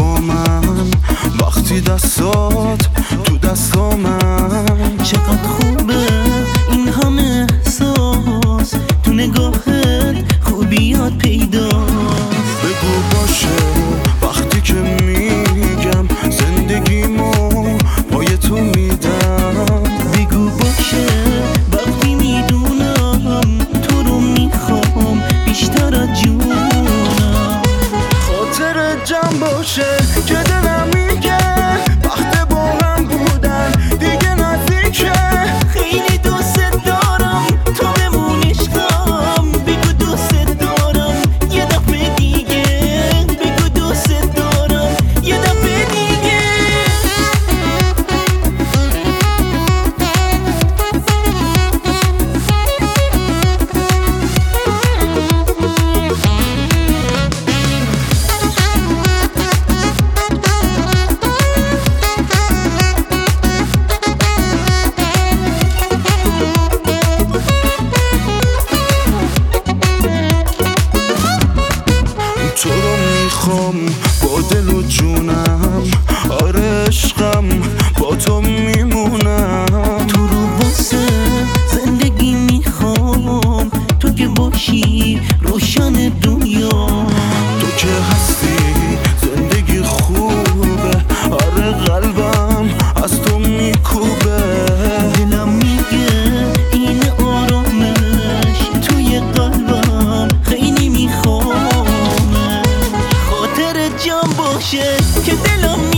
با من وقتی دستات تو دستامن. چقدر خوبه این همه احساس تو نگاهت، خوبیات پیداست. بگو باشه وقتی که میگم زندگیمو پای تو میدم. بگو باشه وقتی میدونم تو رو میخوام بیشتر از جونم. خاطر جمع باشه که دلم میگه وقت با هم بودن دیگه نزدیکه. خیلی دوست دارم تو بمون عشقم. بگو دوست دارم یه دفعه دیگه. بگو دوست دارم یه دفعه دیگه. تو رو میخوام با دل و جونم، آره عشقم با تو میمونم. تو رو واسه زندگی میخوام، تو که باشی روشن دنیا. تو که هستی زندگی خوبه، آره قلبم از تو میکوبه. دلم میگه این آرامش توی قلبم خیلی میخوام. خاطر جمع باشه که دلم